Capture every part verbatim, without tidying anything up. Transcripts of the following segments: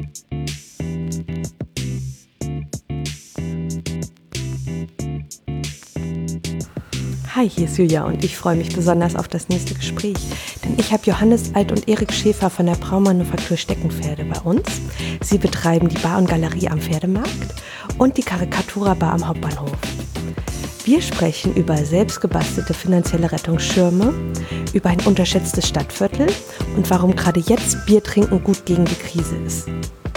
Hi, hier ist Julia und ich freue mich besonders auf das nächste Gespräch, denn ich habe Johannes Alt und Erik Schäfer von der Braumanufaktur Steckenpferde bei uns. Sie betreiben die Bar und Galerie am Pferdemarkt und die Karikatura-Bar am Hauptbahnhof. Wir sprechen über selbstgebastelte finanzielle Rettungsschirme, über ein unterschätztes Stadtviertel und warum gerade jetzt Bier trinken gut gegen die Krise ist.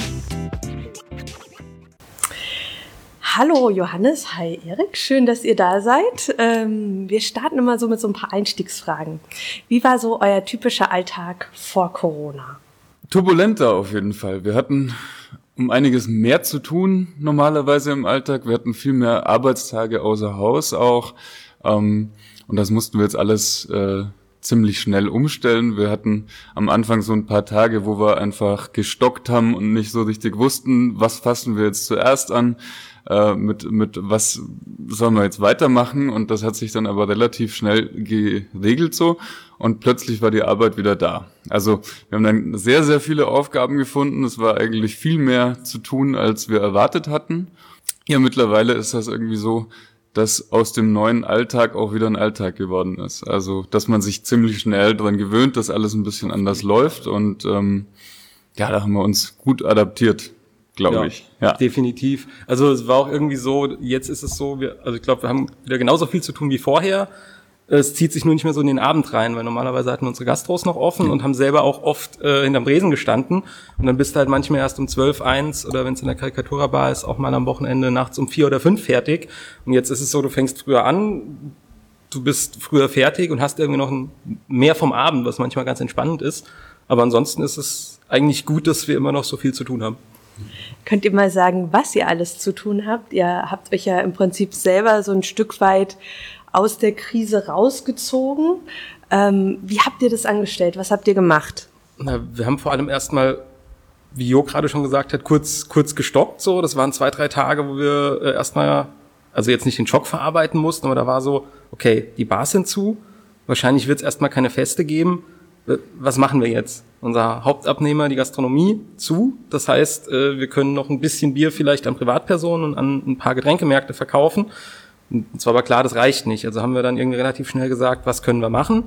Hallo Johannes, hi Erik, schön, dass ihr da seid. Ähm, wir starten immer so mit so ein paar Einstiegsfragen. Wie war so euer typischer Alltag vor Corona? Turbulenter auf jeden Fall. Wir hatten um einiges mehr zu tun normalerweise im Alltag. Wir hatten viel mehr Arbeitstage außer Haus auch. Ähm, und das mussten wir jetzt alles äh, ziemlich schnell umstellen. Wir hatten am Anfang so ein paar Tage, wo wir einfach gestockt haben und nicht so richtig wussten, was fassen wir jetzt zuerst an. Mit, mit was sollen wir jetzt weitermachen, und das hat sich dann aber relativ schnell geregelt so, und plötzlich war die Arbeit wieder da. Also wir haben dann sehr, sehr viele Aufgaben gefunden. Es war eigentlich viel mehr zu tun, als wir erwartet hatten. Ja, mittlerweile ist das irgendwie so, dass aus dem neuen Alltag auch wieder ein Alltag geworden ist. Also dass man sich ziemlich schnell daran gewöhnt, dass alles ein bisschen anders läuft, und ähm, ja, da haben wir uns gut adaptiert, glaube ja, ich. Ja, definitiv. Also es war auch irgendwie so, jetzt ist es so, wir, also ich glaube, wir haben wieder genauso viel zu tun wie vorher. Es zieht sich nur nicht mehr so in den Abend rein, weil normalerweise hatten unsere Gastros noch offen mhm. und haben selber auch oft äh, hinterm Tresen gestanden. Und dann bist du halt manchmal erst um zwölf, eins oder wenn es in der Karikatura-Bar ist, auch mal am Wochenende nachts um vier oder fünf fertig. Und jetzt ist es so, du fängst früher an, du bist früher fertig und hast irgendwie noch ein, mehr vom Abend, was manchmal ganz entspannend ist. Aber ansonsten ist es eigentlich gut, dass wir immer noch so viel zu tun haben. Könnt ihr mal sagen, was ihr alles zu tun habt? Ihr habt euch ja im Prinzip selber so ein Stück weit aus der Krise rausgezogen. Ähm, wie habt ihr das angestellt? Was habt ihr gemacht? Na, wir haben vor allem erstmal, wie Jo gerade schon gesagt hat, kurz kurz gestoppt. So, das waren zwei, drei Tage, wo wir äh, erstmal, also jetzt nicht den Schock verarbeiten mussten, aber da war so, okay, die Bars sind zu, wahrscheinlich wird es erstmal keine Feste geben. Was machen wir jetzt? Unser Hauptabnehmer, die Gastronomie, zu. Das heißt, wir können noch ein bisschen Bier vielleicht an Privatpersonen und an ein paar Getränkemärkte verkaufen. Und zwar aber klar, das reicht nicht. Also haben wir dann irgendwie relativ schnell gesagt, was können wir machen?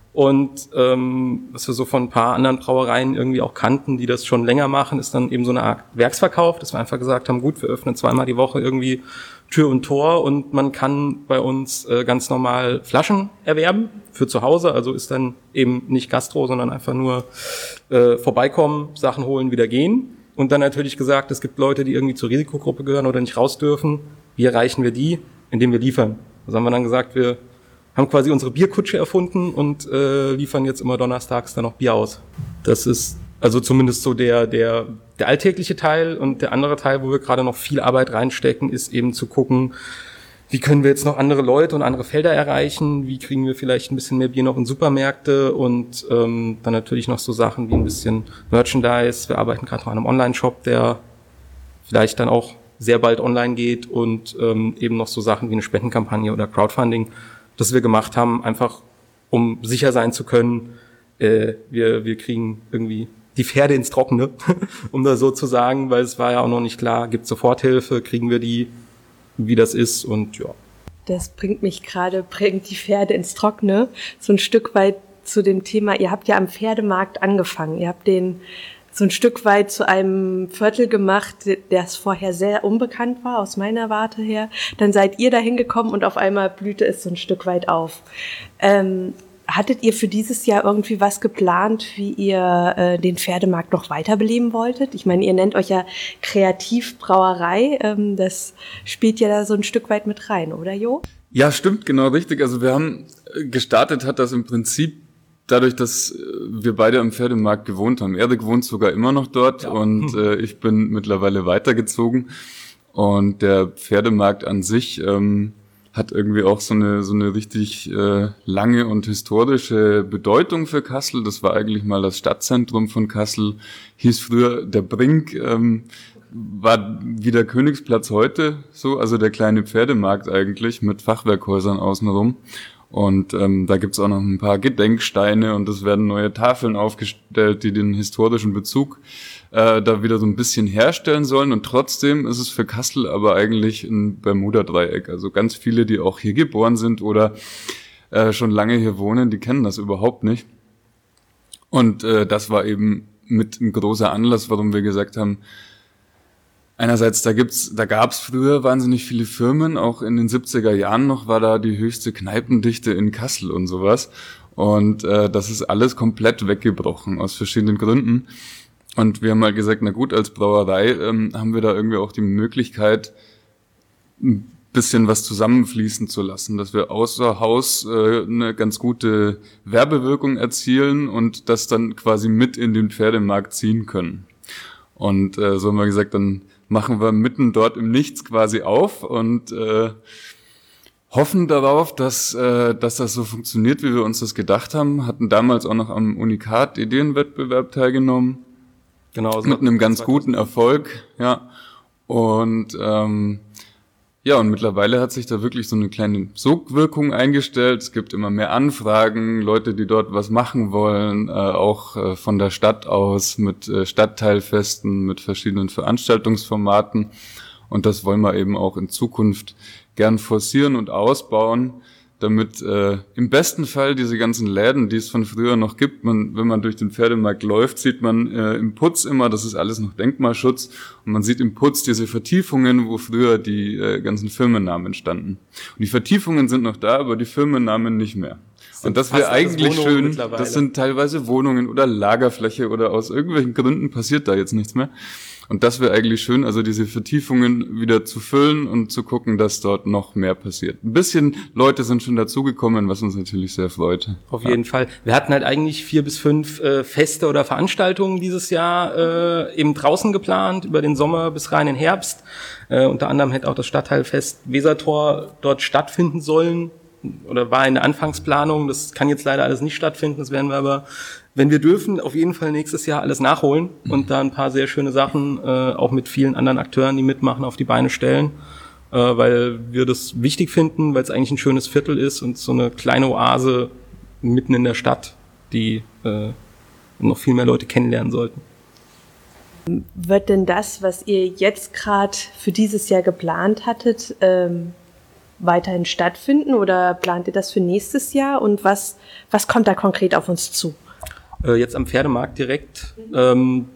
Und ähm, was wir so von ein paar anderen Brauereien irgendwie auch kannten, die das schon länger machen, ist dann eben so eine Art Werksverkauf, dass wir einfach gesagt haben, gut, wir öffnen zweimal die Woche irgendwie Tür und Tor und man kann bei uns äh, ganz normal Flaschen erwerben für zu Hause. Also ist dann eben nicht Gastro, sondern einfach nur äh, vorbeikommen, Sachen holen, wieder gehen. Und dann natürlich gesagt, es gibt Leute, die irgendwie zur Risikogruppe gehören oder nicht raus dürfen. Wie erreichen wir die? Indem wir liefern. Also haben wir dann gesagt, wir haben quasi unsere Bierkutsche erfunden und äh, liefern jetzt immer donnerstags dann noch Bier aus. Das ist also zumindest so der der der alltägliche Teil, und der andere Teil, wo wir gerade noch viel Arbeit reinstecken, ist eben zu gucken, wie können wir jetzt noch andere Leute und andere Felder erreichen, wie kriegen wir vielleicht ein bisschen mehr Bier noch in Supermärkte, und ähm, dann natürlich noch so Sachen wie ein bisschen Merchandise. Wir arbeiten gerade noch an einem Online-Shop, der vielleicht dann auch sehr bald online geht, und ähm, eben noch so Sachen wie eine Spendenkampagne oder Crowdfunding, das wir gemacht haben, einfach um sicher sein zu können, äh, wir wir kriegen irgendwie die Pferde ins Trockene, um das so zu sagen, weil es war ja auch noch nicht klar, gibt es Soforthilfe, kriegen wir die, wie das ist, und ja. Das bringt mich gerade, bringt die Pferde ins Trockene, so ein Stück weit zu dem Thema, ihr habt ja am Pferdemarkt angefangen, ihr habt den so ein Stück weit zu einem Viertel gemacht, der es vorher sehr unbekannt war, aus meiner Warte her. Dann seid ihr da hingekommen und auf einmal blühte es so ein Stück weit auf. Ähm, hattet ihr für dieses Jahr irgendwie was geplant, wie ihr äh, den Pferdemarkt noch weiterbeleben wolltet? Ich meine, ihr nennt euch ja Kreativbrauerei. Ähm, das spielt ja da so ein Stück weit mit rein, oder Jo? Ja, stimmt, genau richtig. Also wir haben gestartet, hat das im Prinzip dadurch, dass wir beide am Pferdemarkt gewohnt haben. Erik wohnt sogar immer noch dort, ja. und äh, ich bin mittlerweile weitergezogen. Und der Pferdemarkt an sich ähm, hat irgendwie auch so eine so eine richtig äh, lange und historische Bedeutung für Kassel. Das war eigentlich mal das Stadtzentrum von Kassel, hieß früher der Brink, ähm, war wie der Königsplatz heute so, also der kleine Pferdemarkt eigentlich mit Fachwerkhäusern außenrum. Und ähm, da gibt's auch noch ein paar Gedenksteine und es werden neue Tafeln aufgestellt, die den historischen Bezug äh, da wieder so ein bisschen herstellen sollen. Und trotzdem ist es für Kassel aber eigentlich ein Bermuda-Dreieck. Also ganz viele, die auch hier geboren sind oder äh, schon lange hier wohnen, die kennen das überhaupt nicht. Und äh, das war eben mit ein großer Anlass, warum wir gesagt haben, einerseits, da gibt's, da gab's früher wahnsinnig viele Firmen, auch in den siebziger Jahren noch war da die höchste Kneipendichte in Kassel und sowas. Und äh, das ist alles komplett weggebrochen, aus verschiedenen Gründen. Und wir haben mal gesagt, na gut, als Brauerei ähm, haben wir da irgendwie auch die Möglichkeit, ein bisschen was zusammenfließen zu lassen, dass wir außer Haus äh, eine ganz gute Werbewirkung erzielen und das dann quasi mit in den Pferdemarkt ziehen können. Und äh, so haben wir gesagt, dann machen wir mitten dort im Nichts quasi auf und äh, hoffen darauf, dass äh, dass das so funktioniert, wie wir uns das gedacht haben. Hatten damals auch noch am Unikat Ideenwettbewerb teilgenommen. Genau. So mit einem ganz guten Erfolg, ja. Und ähm, ja, und mittlerweile hat sich da wirklich so eine kleine Sogwirkung eingestellt. Es gibt immer mehr Anfragen, Leute, die dort was machen wollen, äh, auch äh, von der Stadt aus mit äh, Stadtteilfesten, mit verschiedenen Veranstaltungsformaten. Und das wollen wir eben auch in Zukunft gern forcieren und ausbauen, damit äh, im besten Fall diese ganzen Läden, die es von früher noch gibt, man, wenn man durch den Pferdemarkt läuft, sieht man äh, im Putz immer, das ist alles noch Denkmalschutz, und man sieht im Putz diese Vertiefungen, wo früher die äh, ganzen Firmennamen standen. Und die Vertiefungen sind noch da, aber die Firmennamen nicht mehr. Und das wäre eigentlich schön, das sind teilweise Wohnungen oder Lagerfläche oder aus irgendwelchen Gründen passiert da jetzt nichts mehr. Und das wäre eigentlich schön, also diese Vertiefungen wieder zu füllen und zu gucken, dass dort noch mehr passiert. Ein bisschen Leute sind schon dazugekommen, was uns natürlich sehr freut. Auf jeden ja. Fall. Wir hatten halt eigentlich vier bis fünf äh, Feste oder Veranstaltungen dieses Jahr äh, eben draußen geplant, über den Sommer bis rein in den Herbst. Äh, unter anderem hätte auch das Stadtteilfest Wesertor dort stattfinden sollen oder war in der Anfangsplanung. Das kann jetzt leider alles nicht stattfinden, das werden wir aber, wenn wir dürfen, auf jeden Fall nächstes Jahr alles nachholen und da ein paar sehr schöne Sachen, äh, auch mit vielen anderen Akteuren, die mitmachen, auf die Beine stellen, äh, weil wir das wichtig finden, weil es eigentlich ein schönes Viertel ist und so eine kleine Oase mitten in der Stadt, die äh, noch viel mehr Leute kennenlernen sollten. Wird denn das, was ihr jetzt gerade für dieses Jahr geplant hattet, ähm, weiterhin stattfinden oder plant ihr das für nächstes Jahr und was, was kommt da konkret auf uns zu? Jetzt am Pferdemarkt direkt. Ähm,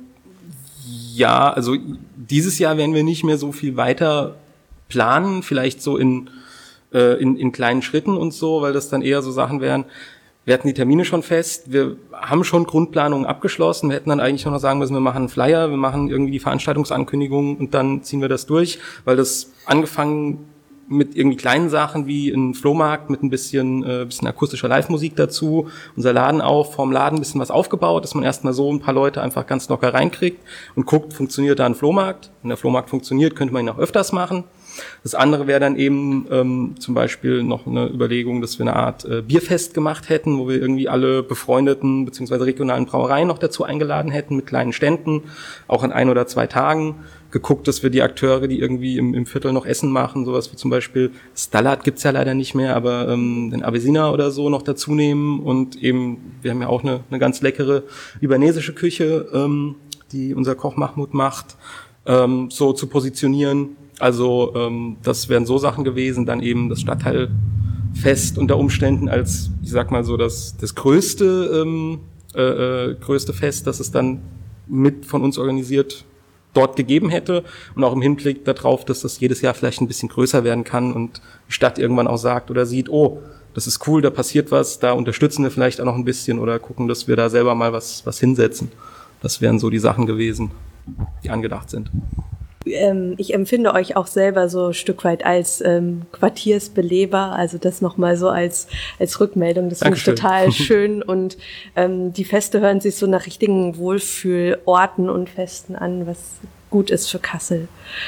ja, also dieses Jahr werden wir nicht mehr so viel weiter planen, vielleicht so in, äh, in, in kleinen Schritten und so, weil das dann eher so Sachen wären. Wir hatten die Termine schon fest, wir haben schon Grundplanungen abgeschlossen, wir hätten dann eigentlich nur noch sagen müssen, wir machen einen Flyer, wir machen irgendwie die Veranstaltungsankündigung und dann ziehen wir das durch, weil das angefangen mit irgendwie kleinen Sachen wie ein Flohmarkt mit ein bisschen äh, bisschen akustischer Live-Musik dazu, unser Laden auf, vorm Laden ein bisschen was aufgebaut, dass man erstmal so ein paar Leute einfach ganz locker reinkriegt und guckt, funktioniert da ein Flohmarkt. Wenn der Flohmarkt funktioniert, könnte man ihn auch öfters machen. Das andere wäre dann eben ähm, zum Beispiel noch eine Überlegung, dass wir eine Art äh, Bierfest gemacht hätten, wo wir irgendwie alle befreundeten bzw. regionalen Brauereien noch dazu eingeladen hätten mit kleinen Ständen, auch in ein oder zwei Tagen. Geguckt, dass wir die Akteure, die irgendwie im, im Viertel noch Essen machen, sowas wie zum Beispiel Stallard gibt's ja leider nicht mehr, aber ähm, den Avesina oder so noch dazu nehmen und eben, wir haben ja auch eine, eine ganz leckere libanesische Küche, ähm, die unser Koch Mahmoud macht, ähm, so zu positionieren. Also ähm, das wären so Sachen gewesen, dann eben das Stadtteilfest unter Umständen als, ich sag mal so, das, das größte, ähm, äh, äh, größte Fest, das es dann mit von uns organisiert dort gegeben hätte und auch im Hinblick darauf, dass das jedes Jahr vielleicht ein bisschen größer werden kann und die Stadt irgendwann auch sagt oder sieht, oh, das ist cool, da passiert was, da unterstützen wir vielleicht auch noch ein bisschen oder gucken, dass wir da selber mal was, was hinsetzen. Das wären so die Sachen gewesen, die angedacht sind. Ähm, ich empfinde euch auch selber so ein Stück weit als ähm, Quartiersbeleber, also das nochmal so als als Rückmeldung, das finde ich total schön und ähm, die Feste hören sich so nach richtigen Wohlfühlorten und Festen an, was gut ist für Kassel.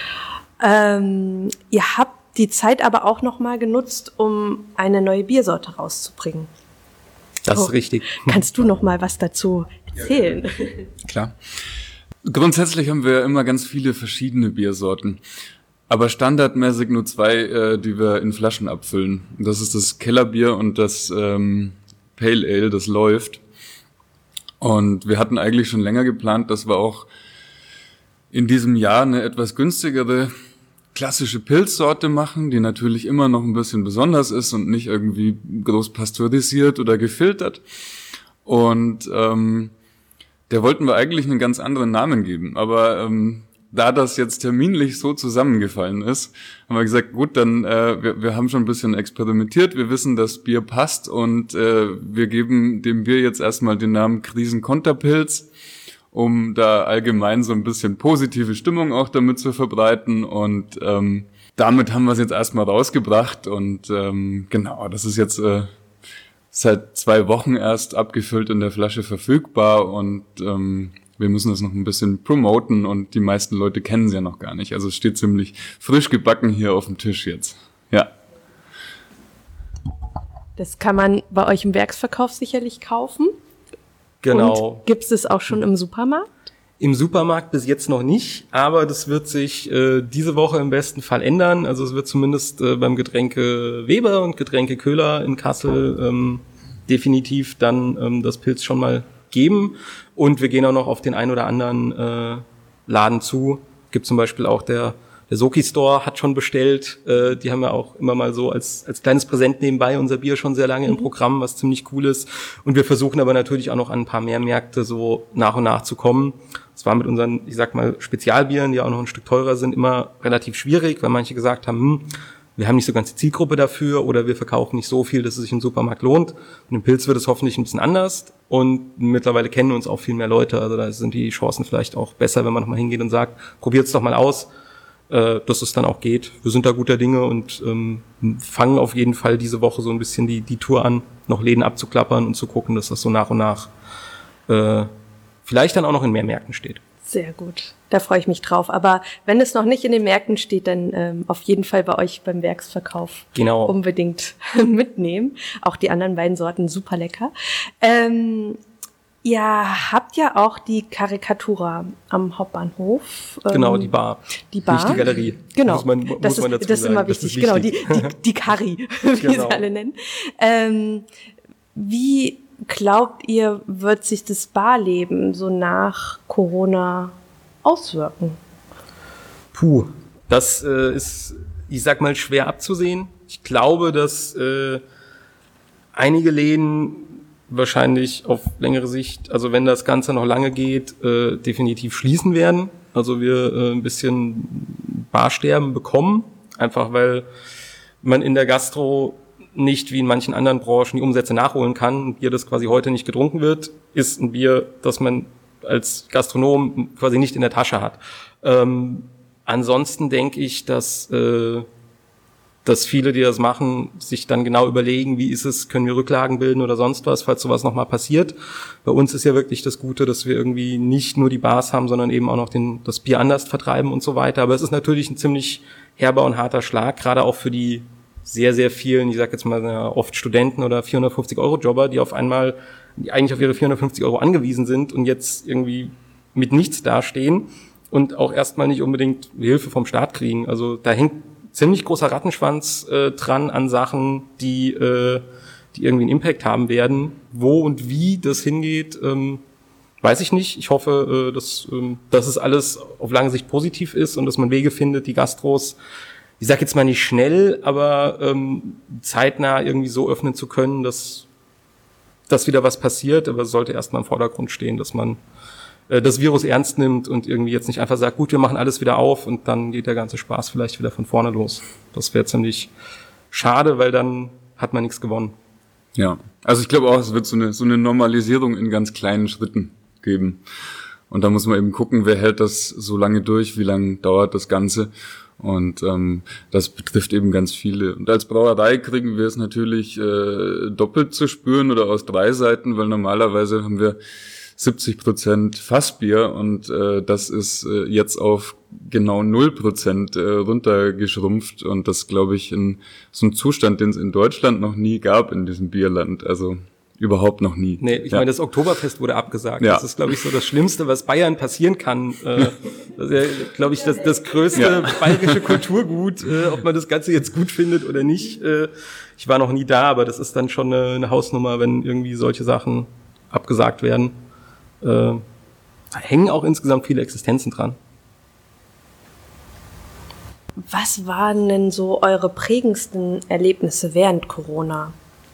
Ähm, ihr habt die Zeit aber auch nochmal genutzt, um eine neue Biersorte rauszubringen. Das ist oh, richtig. Kannst du noch mal was dazu erzählen? Ja, klar. Grundsätzlich haben wir immer ganz viele verschiedene Biersorten. aber standardmäßig nur zwei, äh, die wir in Flaschen abfüllen. Das ist das Kellerbier und das ähm, Pale Ale, das läuft. Und wir hatten eigentlich schon länger geplant, dass wir auch in diesem Jahr eine etwas günstigere klassische Pilzsorte machen, die natürlich immer noch ein bisschen besonders ist und nicht irgendwie groß pasteurisiert oder gefiltert. Und ähm, der wollten wir eigentlich einen ganz anderen Namen geben, aber ähm, da das jetzt terminlich so zusammengefallen ist, haben wir gesagt, gut, dann äh, wir, wir haben schon ein bisschen experimentiert, wir wissen, dass Bier passt und äh, wir geben dem Bier jetzt erstmal den Namen Krisenkonterpilz, um da allgemein so ein bisschen positive Stimmung auch damit zu verbreiten und ähm, damit haben wir es jetzt erstmal rausgebracht und ähm, genau, das ist jetzt äh, seit zwei Wochen erst abgefüllt in der Flasche verfügbar und ähm, wir müssen das noch ein bisschen promoten und die meisten Leute kennen es ja noch gar nicht. Also es steht ziemlich frisch gebacken hier auf dem Tisch jetzt. Ja. Das kann man bei euch im Werksverkauf sicherlich kaufen. Genau. Und gibt es das auch schon im Supermarkt? Im Supermarkt bis jetzt noch nicht, aber das wird sich äh, diese Woche im besten Fall ändern. Also es wird zumindest äh, beim Getränke Weber und Getränke Köhler in Kassel ähm, definitiv dann ähm, das Pilz schon mal geben. Und wir gehen auch noch auf den ein oder anderen äh, Laden zu. Gibt zum Beispiel auch der der Soki Store hat schon bestellt. Äh, die haben ja auch immer mal so als als kleines Präsent nebenbei unser Bier schon sehr lange im Programm, was ziemlich cool ist. Und wir versuchen aber natürlich auch noch an ein paar mehr Märkte so nach und nach zu kommen. Das war mit unseren, ich sag mal, Spezialbieren, die auch noch ein Stück teurer sind, immer relativ schwierig, weil manche gesagt haben, hm, wir haben nicht so ganz die Zielgruppe dafür oder wir verkaufen nicht so viel, dass es sich im Supermarkt lohnt. Und im Pilz wird es hoffentlich ein bisschen anders. Und mittlerweile kennen uns auch viel mehr Leute. Also da sind die Chancen vielleicht auch besser, wenn man nochmal hingeht und sagt, probiert's doch mal aus, äh, dass es dann auch geht. Wir sind da guter Dinge und ähm, fangen auf jeden Fall diese Woche so ein bisschen die, die Tour an, noch Läden abzuklappern und zu gucken, dass das so nach und nach äh, vielleicht dann auch noch in mehr Märkten steht. Sehr gut, da freue ich mich drauf. Aber wenn es noch nicht in den Märkten steht, dann ähm, auf jeden Fall bei euch beim Werksverkauf genau. unbedingt mitnehmen. Auch die anderen beiden Sorten super lecker. Ähm, ihr habt ja auch die Karikatura am Hauptbahnhof. Ähm, genau, die Bar. Die Bar. Nicht die Galerie. Genau, muss man, muss das, man ist, dazu das ist sagen. immer Das wichtig. ist Genau, wichtig. die, die, die Kari, wie Genau. sie alle nennen. Ähm, wie glaubt ihr, wird sich das Barleben so nach Corona auswirken? Puh, das äh, ist, ich sag mal, schwer abzusehen. Ich glaube, dass äh, einige Läden wahrscheinlich auf längere Sicht, also wenn das Ganze noch lange geht, äh, definitiv schließen werden. Also wir äh, ein bisschen Barsterben bekommen, einfach weil man in der Gastro nicht wie in manchen anderen Branchen die Umsätze nachholen kann. Ein Bier, das quasi heute nicht getrunken wird, ist ein Bier, das man als Gastronom quasi nicht in der Tasche hat. Ähm, ansonsten denke ich, dass äh, dass viele, die das machen, sich dann genau überlegen, wie ist es, können wir Rücklagen bilden oder sonst was, falls sowas nochmal passiert. Bei uns ist ja wirklich das Gute, dass wir irgendwie nicht nur die Bars haben, sondern eben auch noch den, das Bier anders vertreiben und so weiter. Aber es ist natürlich ein ziemlich herber und harter Schlag, gerade auch für die sehr, sehr vielen, ich sag jetzt mal oft Studenten oder vierhundertfünfzig Euro Jobber, die auf einmal die eigentlich auf ihre vierhundertfünfzig Euro angewiesen sind und jetzt irgendwie mit nichts dastehen und auch erstmal nicht unbedingt Hilfe vom Staat kriegen. Also da hängt ziemlich großer Rattenschwanz äh, dran an Sachen, die äh, die irgendwie einen Impact haben werden. Wo und wie das hingeht, ähm, weiß ich nicht. Ich hoffe, äh, dass, ähm, dass es alles auf lange Sicht positiv ist und dass man Wege findet, die Gastros, ich sag jetzt mal nicht schnell, aber ähm, zeitnah irgendwie so öffnen zu können, dass, dass wieder was passiert. Aber es sollte erstmal im Vordergrund stehen, dass man äh, das Virus ernst nimmt und irgendwie jetzt nicht einfach sagt, gut, wir machen alles wieder auf und dann geht der ganze Spaß vielleicht wieder von vorne los. Das wäre ziemlich schade, weil dann hat man nichts gewonnen. Ja, also ich glaube auch, es wird so eine so eine Normalisierung in ganz kleinen Schritten geben. Und da muss man eben gucken, wer hält das so lange durch, wie lange dauert das Ganze. Und ähm, das betrifft eben ganz viele. Und als Brauerei kriegen wir es natürlich äh, doppelt zu spüren oder aus drei Seiten, weil normalerweise haben wir siebzig Prozent Fassbier und äh, das ist äh, jetzt auf genau null Prozent äh, runtergeschrumpft. Und das, glaube ich, in so einem Zustand, den es in Deutschland noch nie gab in diesem Bierland. Also überhaupt noch nie. Nee, ich ja. meine, das Oktoberfest wurde abgesagt. Ja. Das ist, glaube ich, so das Schlimmste, was Bayern passieren kann. Äh, das ist ja, glaube ich, das, das größte ja. bayerische Kulturgut, äh, ob man das Ganze jetzt gut findet oder nicht. Äh, ich war noch nie da, aber das ist dann schon eine, eine Hausnummer, wenn irgendwie solche Sachen abgesagt werden. Äh, da hängen auch insgesamt viele Existenzen dran. Was waren denn so eure prägendsten Erlebnisse während Corona?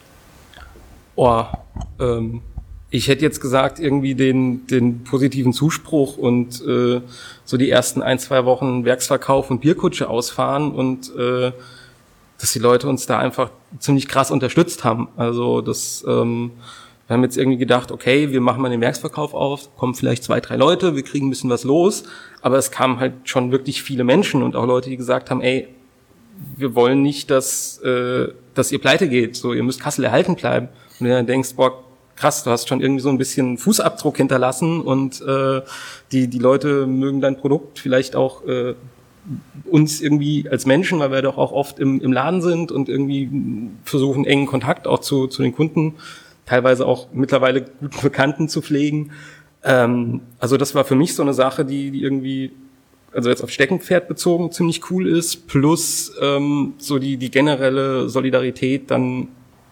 Oh, ähm, ich hätte jetzt gesagt, irgendwie den, den positiven Zuspruch und äh, so die ersten ein, zwei Wochen Werksverkauf und Bierkutsche ausfahren und äh, dass die Leute uns da einfach ziemlich krass unterstützt haben. Also das, ähm, wir haben jetzt irgendwie gedacht, okay, wir machen mal den Werksverkauf auf, kommen vielleicht zwei, drei Leute, wir kriegen ein bisschen was los, aber es kamen halt schon wirklich viele Menschen und auch Leute, die gesagt haben, ey, wir wollen nicht, dass, äh, dass ihr pleite geht, so, ihr müsst Kassel erhalten bleiben. Und du dann denkst, boah, krass, du hast schon irgendwie so ein bisschen Fußabdruck hinterlassen und äh, die die Leute mögen dein Produkt vielleicht auch äh, uns irgendwie als Menschen, weil wir doch auch oft im, im Laden sind und irgendwie versuchen, engen Kontakt auch zu, zu den Kunden, teilweise auch mittlerweile guten Bekannten zu pflegen. Ähm, also das war für mich so eine Sache, die, die irgendwie, also jetzt auf Steckenpferd bezogen, ziemlich cool ist, plus ähm, so die, die generelle Solidarität dann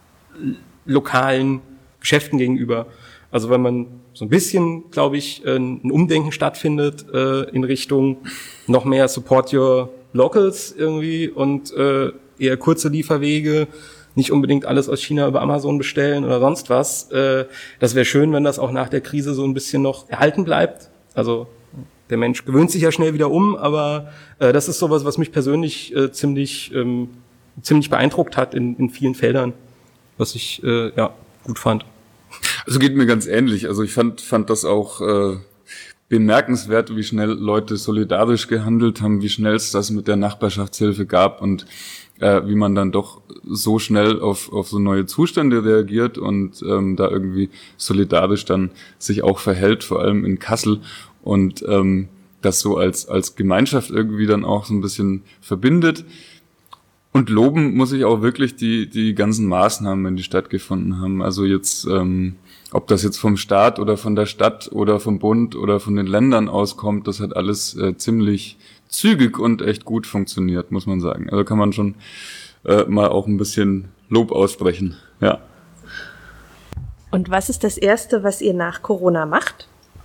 lokalen Geschäften gegenüber. Also wenn man so ein bisschen, glaube ich, ein Umdenken stattfindet äh, in Richtung noch mehr Support Your Locals irgendwie und äh, eher kurze Lieferwege, nicht unbedingt alles aus China über Amazon bestellen oder sonst was. Äh, das wäre schön, wenn das auch nach der Krise so ein bisschen noch erhalten bleibt. Also der Mensch gewöhnt sich ja schnell wieder um, aber äh, das ist sowas, was mich persönlich äh, ziemlich ähm, ziemlich beeindruckt hat in, in vielen Feldern, was ich äh, ja gut fand. Also geht mir ganz ähnlich. Also ich fand fand das auch äh, bemerkenswert, wie schnell Leute solidarisch gehandelt haben, wie schnell es das mit der Nachbarschaftshilfe gab und äh, wie man dann doch so schnell auf auf so neue Zustände reagiert und ähm, da irgendwie solidarisch dann sich auch verhält, vor allem in Kassel und ähm, das so als als Gemeinschaft irgendwie dann auch so ein bisschen verbindet. Und loben muss ich auch wirklich die die ganzen Maßnahmen, die stattgefunden haben. Also jetzt, ähm, ob das jetzt vom Staat oder von der Stadt oder vom Bund oder von den Ländern auskommt, das hat alles äh, ziemlich zügig und echt gut funktioniert, muss man sagen. Also kann man schon äh, mal auch ein bisschen Lob aussprechen. Ja. Und was ist das Erste, was ihr nach Corona macht?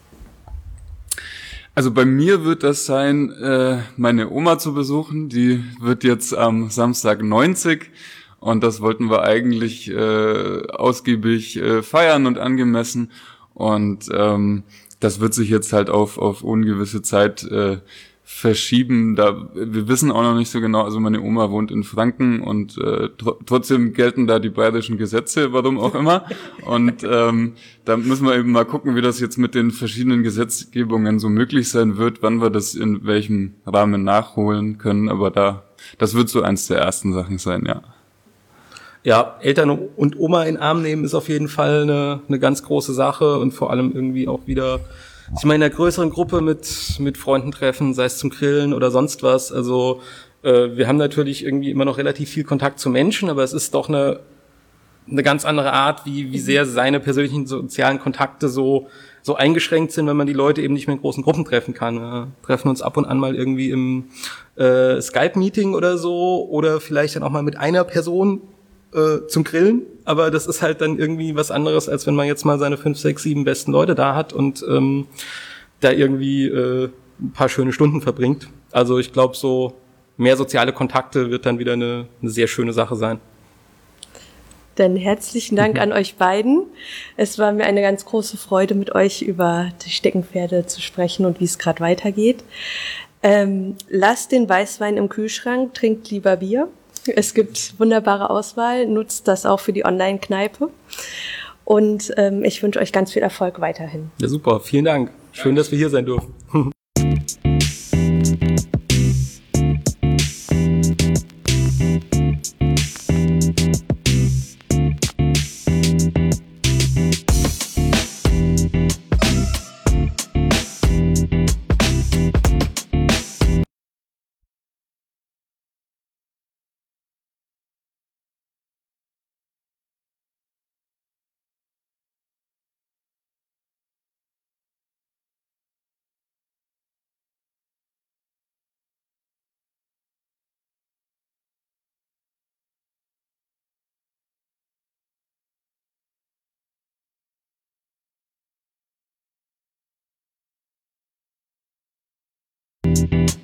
Also bei mir wird das sein, äh, meine Oma zu besuchen. Die wird jetzt am Samstag neunzig und das wollten wir eigentlich äh, ausgiebig äh, feiern und angemessen. Und ähm, das wird sich jetzt halt auf auf ungewisse Zeit äh, verschieben. Da wir wissen auch noch nicht so genau. Also meine Oma wohnt in Franken und äh, tr- trotzdem gelten da die bayerischen Gesetze, warum auch immer. Und ähm, da müssen wir eben mal gucken, wie das jetzt mit den verschiedenen Gesetzgebungen so möglich sein wird, wann wir das in welchem Rahmen nachholen können. Aber da, das wird so eins der ersten Sachen sein, ja. Ja, Eltern und Oma in den Arm nehmen ist auf jeden Fall eine, eine ganz große Sache und vor allem irgendwie auch wieder, ich meine, in einer größeren Gruppe mit mit Freunden treffen, sei es zum Grillen oder sonst was. Also äh, wir haben natürlich irgendwie immer noch relativ viel Kontakt zu Menschen, aber es ist doch eine eine ganz andere Art, wie wie sehr seine persönlichen sozialen Kontakte so so eingeschränkt sind, wenn man die Leute eben nicht mehr in großen Gruppen treffen kann. Wir treffen uns ab und an mal irgendwie im äh, Skype-Meeting oder so oder vielleicht dann auch mal mit einer Person äh, zum Grillen, aber das ist halt dann irgendwie was anderes, als wenn man jetzt mal seine fünf, sechs, sieben besten Leute da hat und ähm, da irgendwie äh, ein paar schöne Stunden verbringt. Also ich glaube, so mehr soziale Kontakte wird dann wieder eine, eine sehr schöne Sache sein. Dann herzlichen Dank an euch beiden. Es war mir eine ganz große Freude, mit euch über die Steckenpferde zu sprechen und wie es gerade weitergeht. Ähm, lasst den Weißwein im Kühlschrank, trinkt lieber Bier. Es gibt wunderbare Auswahl, nutzt das auch für die Online-Kneipe. Und ähm, ich wünsche euch ganz viel Erfolg weiterhin. Ja, super. Vielen Dank. Schön, dass wir hier sein durften. Musik